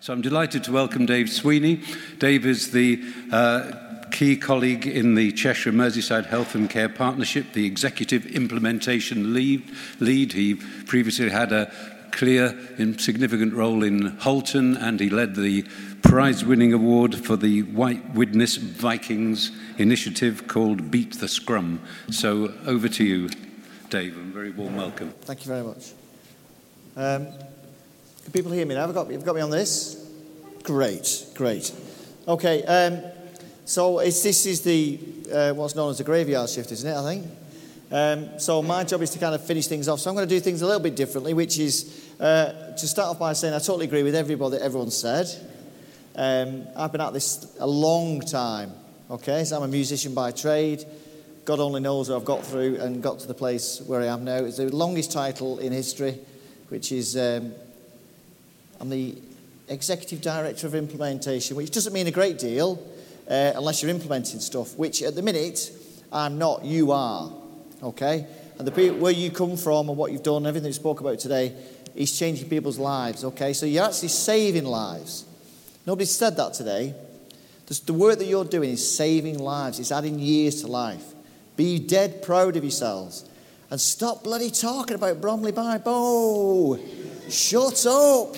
So I'm delighted to welcome Dave Sweeney. Dave is the key colleague in the Cheshire Merseyside Health and Care Partnership, the Executive Implementation Lead. He previously had a clear and significant role in Halton, and he led the prize-winning award for the White Widnes Vikings initiative called Beat the Scrum. So over to you, Dave, and very warm welcome. Thank you very much. Can people hear me now? You've got me on this? Great. Okay, so this is the what's known as the graveyard shift, isn't it, I think? So my job is to kind of finish things off. So I'm going to do things a little bit differently, which is to start off by saying I totally agree with everyone said. I've been at this a long time, okay? So I'm a musician by trade. God only knows what I've got through and got to the place where I am now. It's the longest title in history, which is I'm the Executive Director of Implementation, which doesn't mean a great deal unless you're implementing stuff, which at the minute I'm not, you are, okay? And the people, where you come from and what you've done, everything we spoke about today, is changing people's lives, okay? So you're actually saving lives. Nobody said that today. The work that you're doing is saving lives. It's adding years to life. Be dead proud of yourselves. And stop bloody talking about Bromley by Bow. Shut up.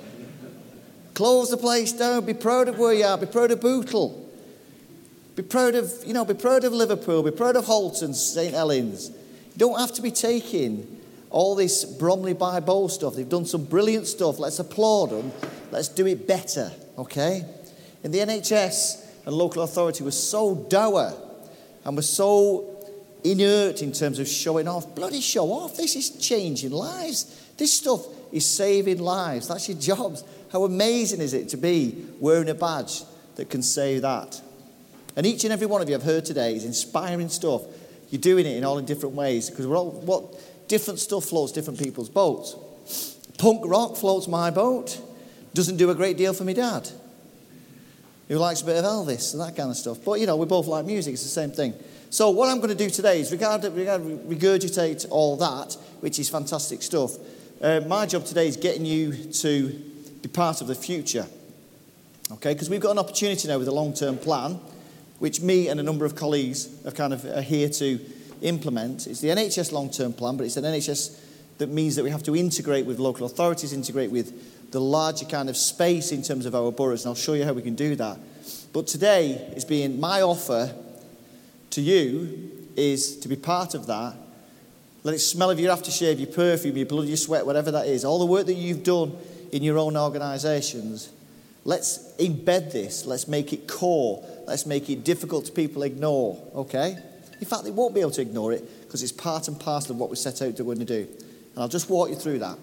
Close the place down. Be proud of where you are. Be proud of Bootle. Be proud of Liverpool. Be proud of Halton, St Helens. You don't have to be taking all this Bromley by Bow stuff. They've done some brilliant stuff. Let's applaud them. Let's do it better, okay? And the NHS and local authority was so dour and was so inert in terms of showing off. Bloody show off. This is changing lives. This stuff is saving lives. That's your jobs. How amazing is it to be wearing a badge that can say that? And each and every one of you I've heard today is inspiring stuff. You're doing it in different ways because what different stuff floats different people's boats. Punk rock floats my boat. Doesn't do a great deal for me dad, who likes a bit of Elvis and that kind of stuff. But, we both like music. It's the same thing. So what I'm going to do today is regurgitate all that, which is fantastic stuff. My job today is getting you to be part of the future. Okay, because we've got an opportunity now with a long-term plan, which me and a number of colleagues are here to implement. It's the NHS long-term plan, but it's an NHS that means that we have to integrate with local authorities, integrate with the larger kind of space in terms of our boroughs, and I'll show you how we can do that. But today is being my offer to you is to be part of that. Let it smell of your aftershave, your perfume, your blood, your sweat, whatever that is. All the work that you've done in your own organisations. Let's embed this. Let's make it core. Let's make it difficult to people ignore, okay? In fact, they won't be able to ignore it because it's part and parcel of what we set out to want to do. And I'll just walk you through that.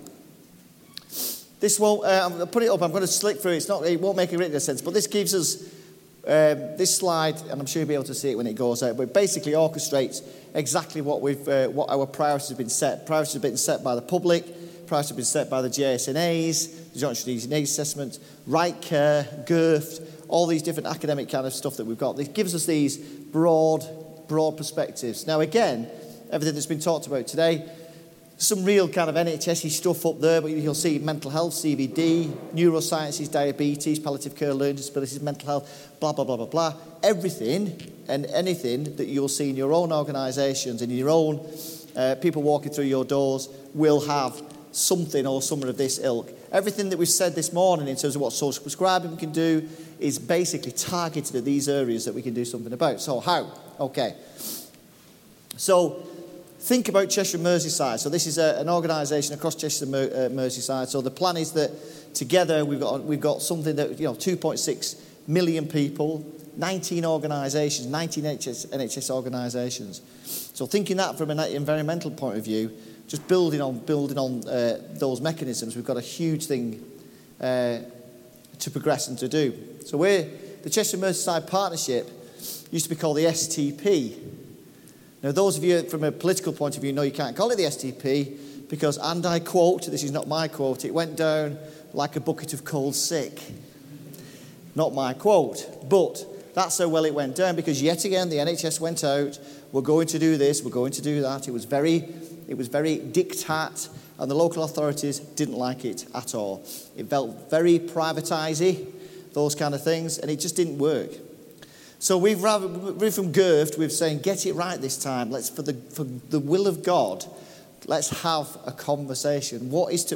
This won't, I'm going to put it up, I'm going to slick through it. It won't make a great sense, but this gives us, this slide, and I'm sure you'll be able to see it when it goes out, but it basically orchestrates exactly what our priorities have been set. Priorities have been set by the public, priorities have been set by the JSNAs, the Joint Strategic Needs Assessment, Right Care, GIRFT, all these different academic kind of stuff that we've got. This gives us these broad perspectives. Now again, everything that's been talked about today, some real kind of NHS-y stuff up there, but you'll see mental health, CVD, neurosciences, diabetes, palliative care, learning disabilities, mental health, blah, blah, blah, blah, blah. Everything and anything that you'll see in your own organisations and in your own people walking through your doors will have something or some of this ilk. Everything that we've said this morning in terms of what social prescribing we can do is basically targeted at these areas that we can do something about. So how? Okay. So think about Cheshire Merseyside. So this is an organisation across Cheshire Merseyside. So the plan is that together we've got something that 2.6 million people, 19 organisations, 19 NHS organisations. So thinking that from an environmental point of view, just building on those mechanisms, we've got a huge thing to progress and to do. So the Cheshire Merseyside Partnership used to be called the STP. Now, those of you from a political point of view know you can't call it the STP because, and I quote, this is not my quote, it went down like a bucket of cold sick. Not my quote, but that's how well it went down because yet again the NHS went out, we're going to do this, we're going to do that. It was very diktat and the local authorities didn't like it at all. It felt very privatisey, those kind of things, and it just didn't work. So we've from Gerft, we're saying, get it right this time. Let's, for the will of God, let's have a conversation.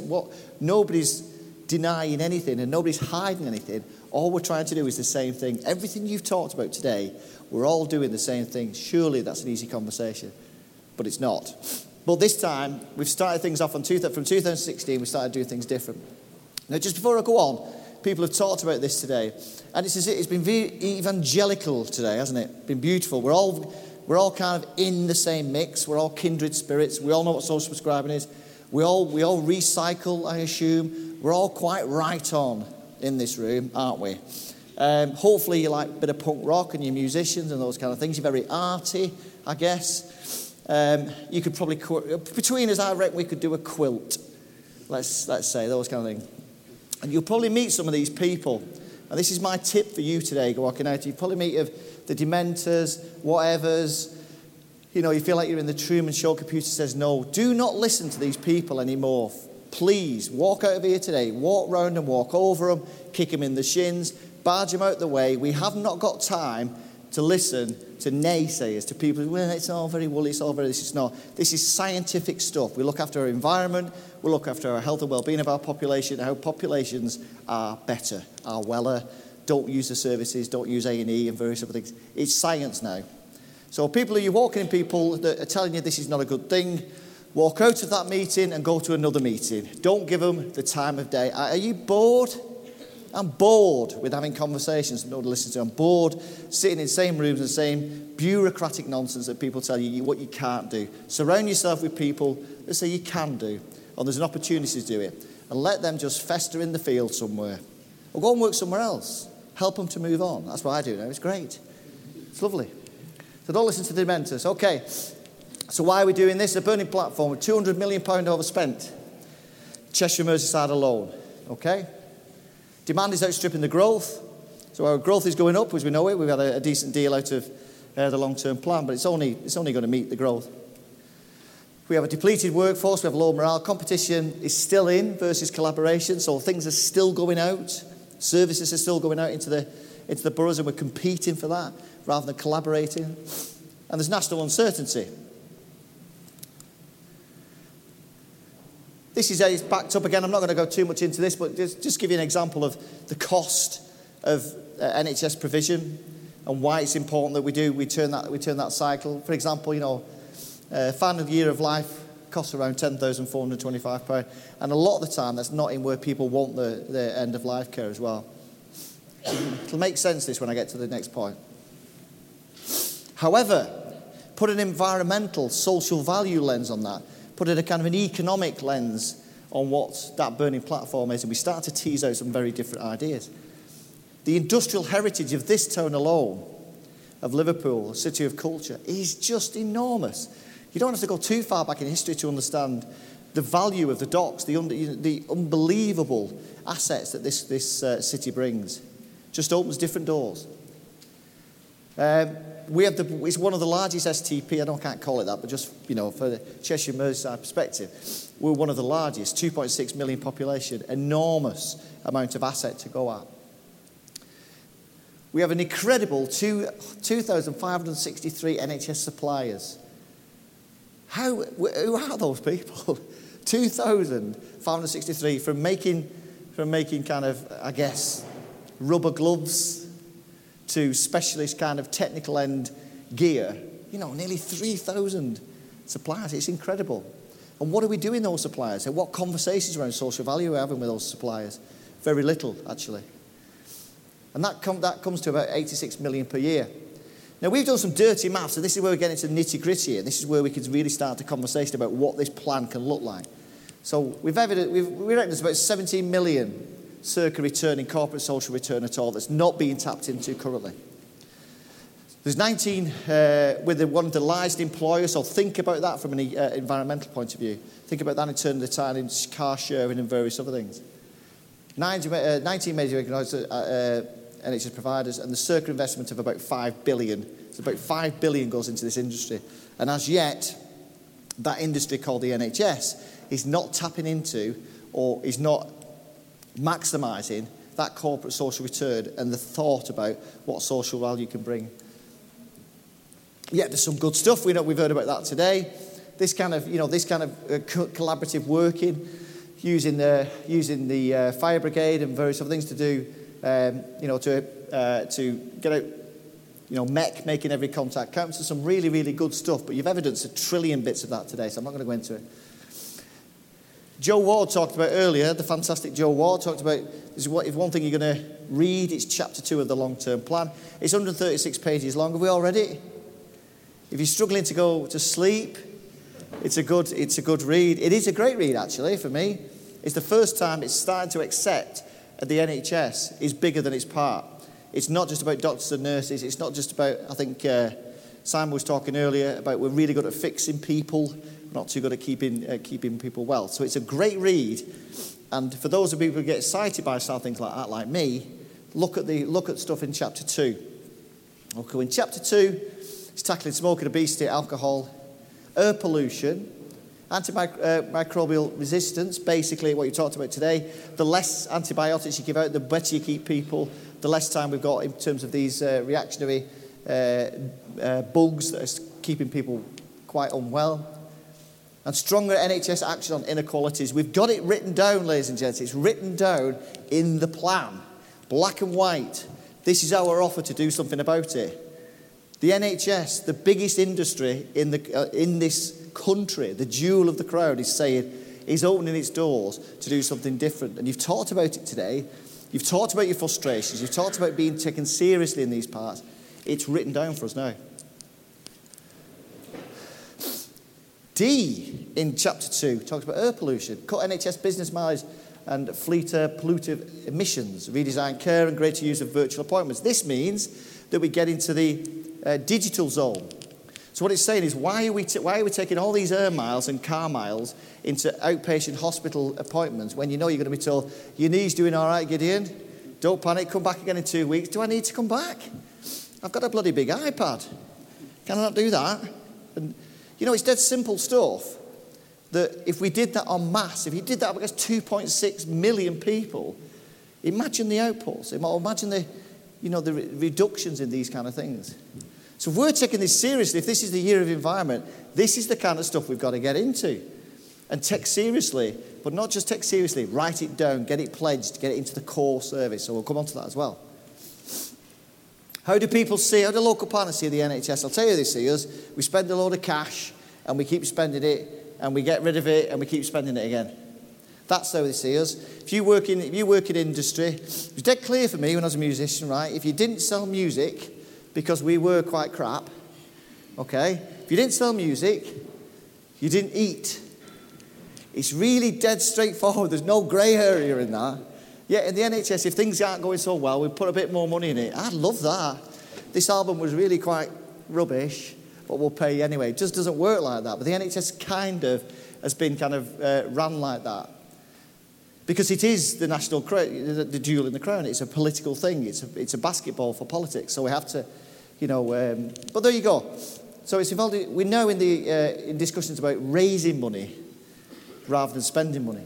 Nobody's denying anything and nobody's hiding anything. All we're trying to do is the same thing. Everything you've talked about today, we're all doing the same thing. Surely that's an easy conversation, but it's not. But this time, we've started things off from 2016, we started doing things different. Now, just before I go on, people have talked about this today, and it's been very evangelical today, hasn't it? Been beautiful. We're all kind of in the same mix. We're all kindred spirits. We all know what social prescribing is. We all recycle, I assume. We're all quite right on in this room, aren't we? Hopefully you like a bit of punk rock and you're musicians and those kind of things. You're very arty, I guess. You could probably, between us, I reckon we could do a quilt. Let's say, those kind of things. And you'll probably meet some of these people. And this is my tip for you today, walking out. You'll probably meet the dementors, whatevers. You know, you feel like you're in the Truman Show, computer says no. Do not listen to these people anymore. Please, walk out of here today. Walk round and walk over them. Kick them in the shins. Barge them out the way. We have not got time to listen to naysayers, to people who, well, it's all very woolly, it's all very this. It's not. This is scientific stuff. We look after our environment. We look after our health and well-being of our population, how populations are better, are weller, don't use the services, don't use A&E and various other things. It's science now. So you're walking in people that are telling you this is not a good thing, walk out of that meeting and go to another meeting. Don't give them the time of day. Are you bored? I'm bored with having conversations and nobody listens to. I'm bored sitting in the same rooms and the same bureaucratic nonsense that people tell you what you can't do. Surround yourself with people that say you can do, or there's an opportunity to do it, and let them just fester in the field somewhere. Or go and work somewhere else. Help them to move on. That's what I do now. It's great. It's lovely. So don't listen to the dementors. Okay. So why are we doing this? A burning platform with £200 million overspent. Cheshire Merseyside alone. Okay. Demand is outstripping the growth. So our growth is going up as we know it. We've had a decent deal out of the long-term plan, but it's only going to meet the growth. We have a depleted workforce. We have low morale. Competition is still in versus collaboration. So things are still going out. Services are still going out into the boroughs, and we're competing for that rather than collaborating. And there's national uncertainty. This is backed up again. I'm not going to go too much into this, but just give you an example of the cost of NHS provision and why it's important that we turn that cycle. For example, final year of life costs around £10,425, and a lot of the time that's not in where people want their end of life care as well. It'll make sense this when I get to the next point. However, put an environmental, social value lens on that. Put in a kind of an economic lens on what that burning platform is, and we start to tease out some very different ideas. The industrial heritage of this town alone, of Liverpool, a city of culture, is just enormous. You don't have to go too far back in history to understand the value of the docks, the unbelievable assets that this city brings. Just opens different doors. It's one of the largest STP, I can't call it that, but just, for the Cheshire Merseyside perspective, we're one of the largest, 2.6 million population, enormous amount of asset to go at. We have an incredible 2,563 NHS suppliers. Who are those people? 2,563 from making kind of, I guess, rubber gloves to specialist kind of technical end gear. Nearly 3,000 suppliers. It's incredible. And what are we doing those suppliers? And what conversations around social value are we having with those suppliers? Very little, actually. And that comes to about 86 million per year. Now, we've done some dirty maths, so this is where we get into the nitty-gritty, and this is where we can really start the conversation about what this plan can look like. So we reckon there's about 17 million circa return in corporate social return at all that's not being tapped into currently. There's 19 with one of the largest employers, so think about that from an environmental point of view. Think about that in terms of the time in car sharing and various other things. 19 major NHS providers, and the circa investment of about 5 billion. So about 5 billion goes into this industry. And as yet, that industry called the NHS is not tapping into or is not maximising that corporate social return and the thought about what social value can bring. Yeah, there's some good stuff. We've heard about that today. This kind of collaborative working, using the fire brigade and various other things to do, to get out, making every contact count. So some really, really good stuff. But you've evidenced a trillion bits of that today, so I'm not going to go into it. Joe Ward talked about earlier, the fantastic Joe Ward talked about, if one thing you're going to read, it's chapter 2 of the long-term plan. It's 136 pages long. Have we all read it? If you're struggling to go to sleep, it's a good read. It is a great read, actually, for me. It's the first time it's starting to accept that the NHS is bigger than its part. It's not just about doctors and nurses. It's not just about, I think Simon was talking earlier about we're really good at fixing people, not too good at keeping people well. So it's a great read. And for those of you who get excited by things like that, like me, look at stuff in chapter 2. Okay, in chapter 2, it's tackling smoking, obesity, alcohol, air pollution, antimicrobial resistance, basically what you talked about today. The less antibiotics you give out, the better you keep people, the less time we've got in terms of these reactionary bugs that are keeping people quite unwell. And stronger NHS action on inequalities. We've got it written down, ladies and gents. It's written down in the plan, black and white. This is our offer to do something about it. The NHS, the biggest industry in this country, the jewel of the crown, is opening its doors to do something different. And you've talked about it today. You've talked about your frustrations. You've talked about being taken seriously in these parts. It's written down for us now. D in chapter 2 talks about air pollution, cut NHS business mileage and fleet pollutive emissions, redesign care and greater use of virtual appointments. This means that we get into the digital zone. So what it's saying is, why are we taking all these air miles and car miles into outpatient hospital appointments when you know you're going to be told, your knee's doing all right, Gideon, don't panic, come back again in 2 weeks. Do I need to come back? I've got a bloody big iPad. Can I not do that? And, it's dead simple stuff that if we did that en masse, if you did that against 2.6 million people, imagine the outputs, imagine the reductions in these kind of things. So if we're taking this seriously, if this is the year of environment, this is the kind of stuff we've got to get into and take seriously, but not just take seriously, write it down, get it pledged, get it into the core service. So we'll come on to that as well. How do local partners see the NHS? I'll tell you, they see us. We spend a load of cash and we keep spending it and we get rid of it and we keep spending it again. That's how they see us. If you work in industry, it was dead clear for me when I was a musician, right? If you didn't sell music, because we were quite crap, okay? If you didn't sell music, you didn't eat. It's really dead straightforward. There's no grey area in that. Yeah, in the NHS, if things aren't going so well, we put a bit more money in it. I'd love that. This album was really quite rubbish, but we'll pay you anyway. It just doesn't work like that. But the NHS kind of has been kind of run like that. Because it is the national the jewel in the crown. It's a political thing. It's a basketball for politics. So we have to, but there you go. So it's involved. We're now in discussions about raising money rather than spending money.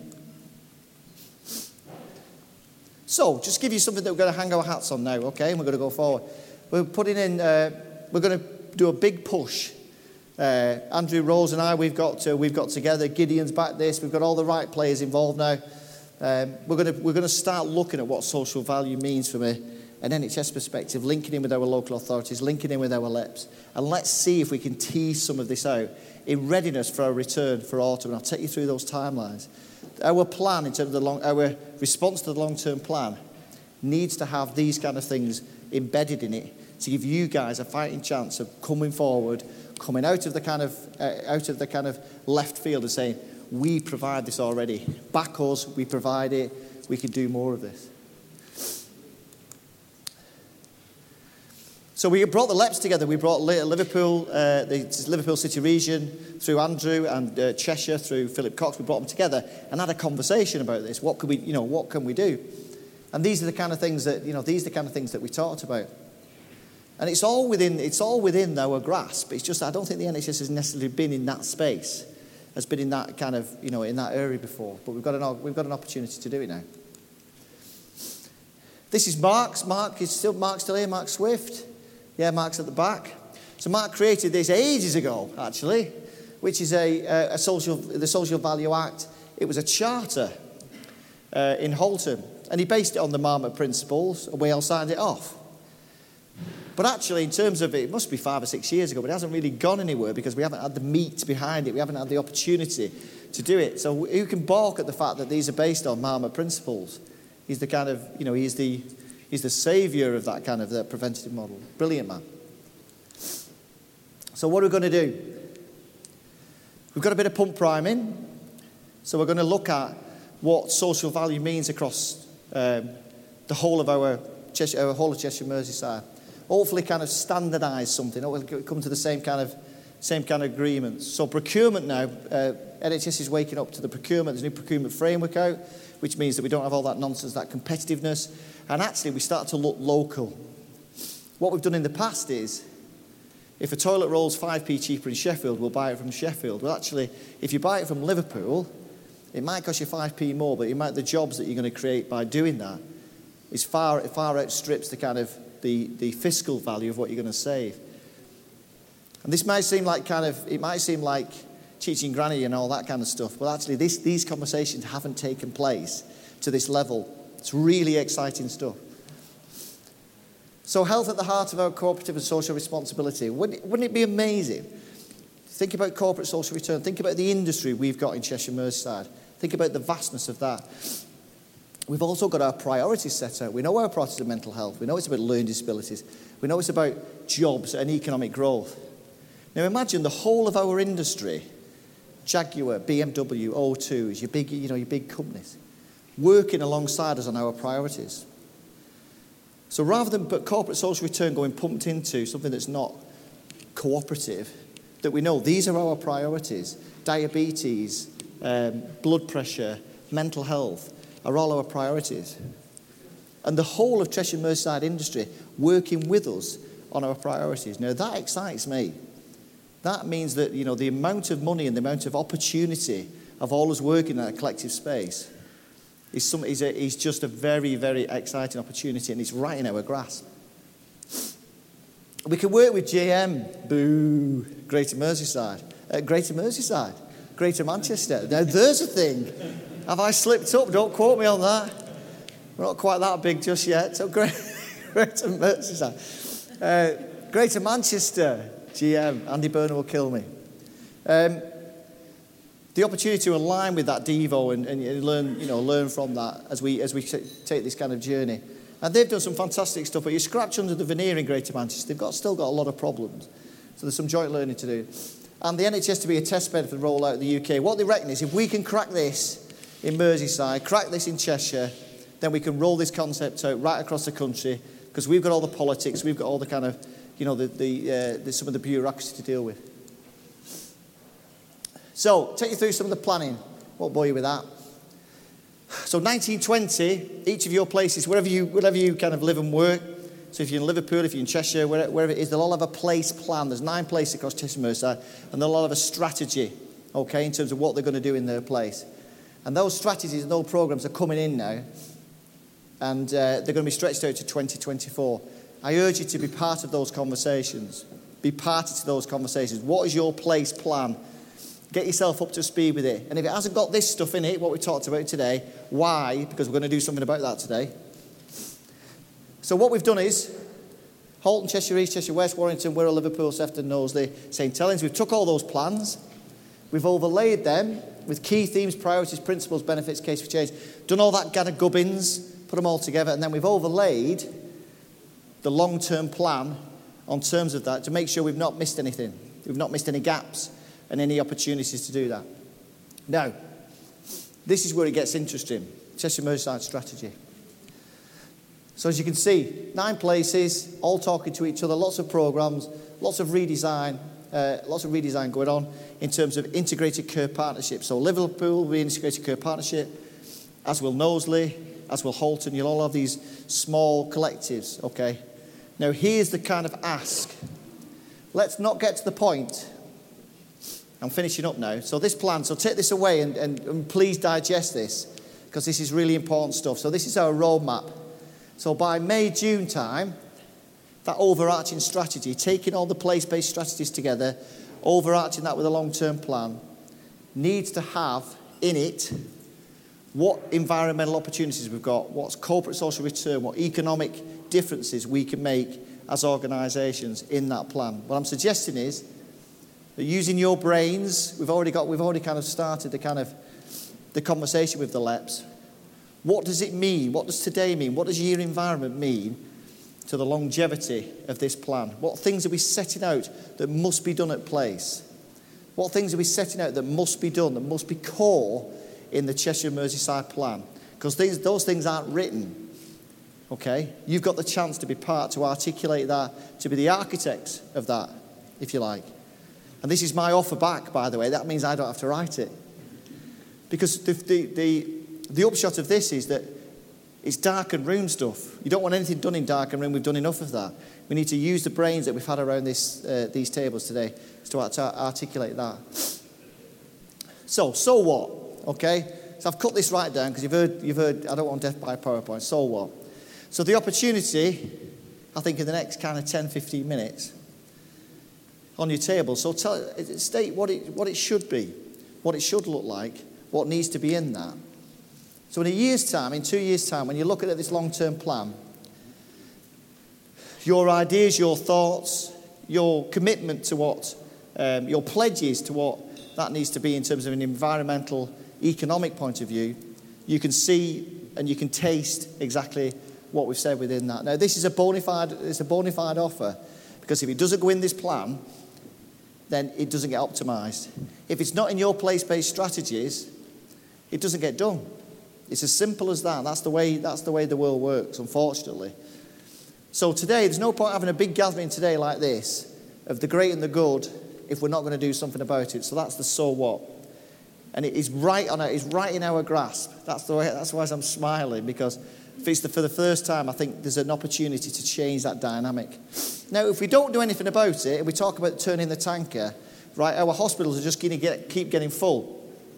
So just give you something that we're going to hang our hats on now, okay? And we're going to go forward. We're going to do a big push. Andrew, Rose, and I, we've got together. Gideon's back this. We've got all the right players involved now. We're going to start looking at what social value means from an NHS perspective, linking in with our local authorities, linking in with our LEPs, and let's see if we can tease some of this out in readiness for our return for autumn. And I'll take you through those timelines. Our plan in terms of our response to the long-term plan needs to have these kind of things embedded in it to give you guys a fighting chance of coming forward, coming out of the kind of left field and saying, we provide this already. Back us, we provide it. We can do more of this. So we brought the LEPs together. We brought Liverpool, the Liverpool City region through Andrew and Cheshire through Philip Cox. We brought them together and had a conversation about this. What can we do? And these are the kind of things that we talked about. And it's all within our grasp. It's just I don't think the NHS has necessarily been in that space. has been in that kind of, in that area before. But we've got an opportunity to do it now. This is Mark's. Mark's still here, Mark Swift. Yeah, Mark's at the back. So Mark created this ages ago, actually, which is the Social Value Act. It was a charter in Halton, and he based it on the Marmot Principles, and we all signed it off. But actually, in terms of it must be 5 or 6 years ago, but it hasn't really gone anywhere because we haven't had the meat behind it. We haven't had the opportunity to do it. So who can balk at the fact that these are based on Marmot Principles? He's the kind of, he's the saviour of that kind of the preventative model. Brilliant man. So what are we going to do? We've got a bit of pump priming. So we're going to look at what social value means across the whole of Cheshire Merseyside. Hopefully kind of standardise something. We'll come to the same kind of agreements. So procurement now, NHS is waking up to the procurement. There's a new procurement framework out, which means that we don't have all that nonsense, that competitiveness. And actually we start to look local. What we've done in the past is, if a toilet roll's 5p cheaper in Sheffield, we'll buy it from Sheffield. Well, actually, if you buy it from Liverpool, it might cost you 5p more, but the jobs that you're going to create by doing that is far outstrips the kind of the fiscal value of what you're going to save. And this might seem like teaching granny and all that kind of stuff. Well, actually, these conversations haven't taken place to this level. It's really exciting stuff. So health at the heart of our cooperative and social responsibility. Wouldn't it be amazing? Think about corporate social return. Think about the industry we've got in Cheshire Merseyside. Think about the vastness of that. We've also got our priorities set out. We know our priorities are mental health. We know it's about learning disabilities. We know it's about jobs and economic growth. Now imagine the whole of our industry, Jaguar, BMW, O2, your big companies, working alongside us on our priorities. So rather than put corporate social return going pumped into something that's not cooperative, that we know these are our priorities, diabetes, blood pressure, mental health, are all our priorities. And the whole of Cheshire Merseyside industry working with us on our priorities. Now that excites me. That means that, the amount of money and the amount of opportunity of all us working in a collective space is just a very, very exciting opportunity, and it's right in our grasp. We can work with JM, boo, Greater Merseyside, Greater Manchester. Now there's a thing. Have I slipped up? Don't quote me on that. We're not quite that big just yet. So Greater Merseyside. Greater Manchester, GM. Andy Byrne will kill me. The opportunity to align with that Devo and learn from that as we take this kind of journey. And they've done some fantastic stuff, but you scratch under the veneer in Greater Manchester, they've still got a lot of problems. So there's some joint learning to do. And the NHS to be a test bed for the rollout in the UK. What they reckon is if we can crack this in Merseyside, crack this in Cheshire, then we can roll this concept out right across the country, because we've got all the politics, we've got all the kind of, some of the bureaucracy to deal with. So, take you through some of the planning. Won't bore you with that. So 1920, each of your places, wherever you kind of live and work, so if you're in Liverpool, if you're in Cheshire, wherever it is, they'll all have a place plan. There's 9 places across Cheshire Merseyside, and they'll all have a strategy, okay, in terms of what they're going to do in their place. And those strategies and those programs are coming in now, and they're going to be stretched out to 2024. I urge you to be part of those conversations. Be party to those conversations. What is your place plan? Get yourself up to speed with it. And if it hasn't got this stuff in it, what we talked about today, why? Because we're going to do something about that today. So what we've done is, Halton, Cheshire East, Cheshire West, Warrington, Wirral, Liverpool, Sefton, Knowsley, St Helens. We've took all those plans. We've overlaid them with key themes, priorities, principles, benefits, case for change. Done all that kind of gubbins, put them all together, and then we've overlaid the long-term plan on terms of that to make sure we've not missed anything. We've not missed any gaps and any opportunities to do that. Now, this is where it gets interesting. Cheshire Merseyside strategy. So as you can see, 9 places, all talking to each other, lots of programs, lots of redesign going on in terms of integrated care partnerships. So Liverpool will be an integrated care partnership, as will Knowsley, as will Halton. You'll all have these small collectives, okay? Now here's the kind of ask. Let's not get to the point I'm finishing up now. So this plan, so take this away and please digest this, because this is really important stuff. So this is our roadmap. So by May, June time, that overarching strategy, taking all the place-based strategies together, overarching that with a long-term plan, needs to have in it what environmental opportunities we've got, what's corporate social return, what economic differences we can make as organisations in that plan. What I'm suggesting is that using your brains, we've already kind of started the conversation with the LEPs. What does it mean? What does today mean? What does your environment mean to the longevity of this plan? What things are we setting out that must be done at place? What things are we setting out that must be done, that must be core in the Cheshire Merseyside plan? Because those things aren't written, okay? You've got the chance to be part, to articulate that, to be the architects of that, if you like. And this is my offer back, by the way. That means I don't have to write it. Because the upshot of this is that it's darkened room stuff. You don't want anything done in darkened room. We've done enough of that. We need to use the brains that we've had around these tables today to articulate that. So what? Okay? So I've cut this right down because you've heard, I don't want death by PowerPoint. So what? So the opportunity, I think in the next kind of 10, 15 minutes on your table. So state what it should be, what it should look like, what needs to be in that. So in a year's time, in 2 years' time, when you're looking at this long-term plan, your ideas, your thoughts, your commitment to what, your pledges to what that needs to be in terms of an environmental, economic point of view, you can see and you can taste exactly what we've said within that. Now, this is a bona fide offer, because if it doesn't go in this plan, then it doesn't get optimised. If it's not in your place-based strategies, it doesn't get done. It's as simple as that. That's the way the world works, unfortunately. So today, there's no point having a big gathering today like this of the great and the good if we're not going to do something about it. So that's the so what. And it is right in our grasp. That's why I'm smiling, because for the first time, I think there's an opportunity to change that dynamic. Now, if we don't do anything about it, and we talk about turning the tanker, right, our hospitals are just going to keep getting full.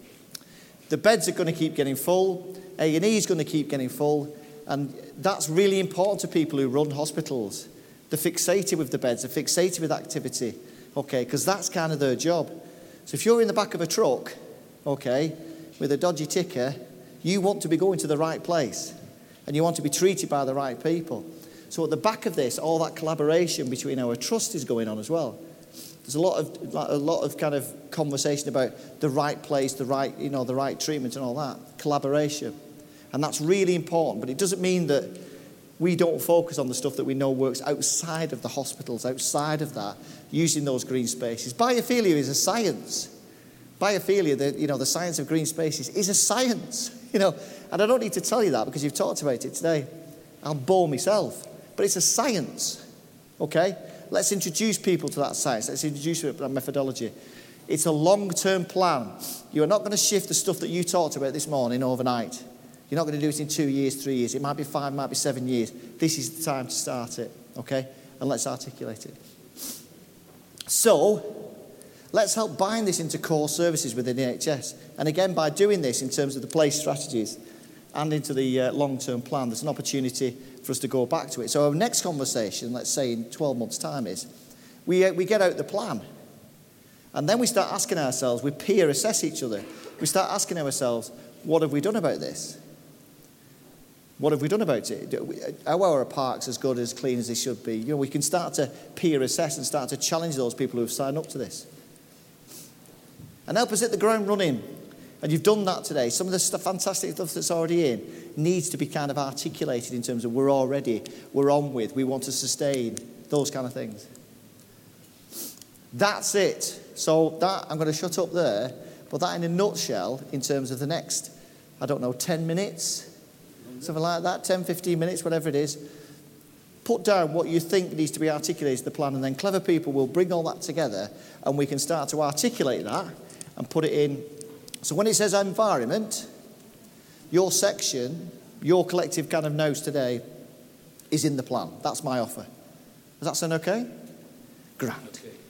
The beds are going to keep getting full. A&E is going to keep getting full. And that's really important to people who run hospitals. They're fixated with the beds. They're fixated with activity. Okay, because that's kind of their job. So if you're in the back of a truck, okay, with a dodgy ticker, you want to be going to the right place. And you want to be treated by the right people. So at the back of this, all that collaboration between our trust is going on as well. There's a lot of kind of conversation about the right place, the right treatment and all that. Collaboration. And that's really important. But it doesn't mean that we don't focus on the stuff that we know works outside of the hospitals, outside of that, using those green spaces. Biophilia is a science. Biophilia, the science of green spaces, is a science. And I don't need to tell you that because you've talked about it today. I'll bore myself. But it's a science. Okay? Let's introduce people to that science. Let's introduce that methodology. It's a long-term plan. You're not going to shift the stuff that you talked about this morning overnight. You're not going to do it in 2 years, 3 years. It might be 5, it might be 7 years. This is the time to start it. Okay? And let's articulate it. So, let's help bind this into core services within the NHS. And again, by doing this in terms of the place strategies and into the long-term plan, there's an opportunity for us to go back to it. So our next conversation, let's say in 12 months' time, is we get out the plan. And then we start asking ourselves, we peer assess each other. We start asking ourselves, what have we done about this? What have we done about it? Are our parks as good, as clean as they should be? We can start to peer assess and start to challenge those people who have signed up to this. And help us hit the ground running. And you've done that today. Some of the fantastic stuff that's already in needs to be kind of articulated in terms of we're all ready, we're on with, we want to sustain, those kind of things. That's it. So that, I'm going to shut up there, but that in a nutshell, in terms of the next, 10 minutes, something like that, 10, 15 minutes, whatever it is, put down what you think needs to be articulated in the plan, and then clever people will bring all that together, and we can start to articulate that and put it in. So when it says environment, your section, your collective kind of notes today is in the plan. That's my offer. Does that sound okay? Grand.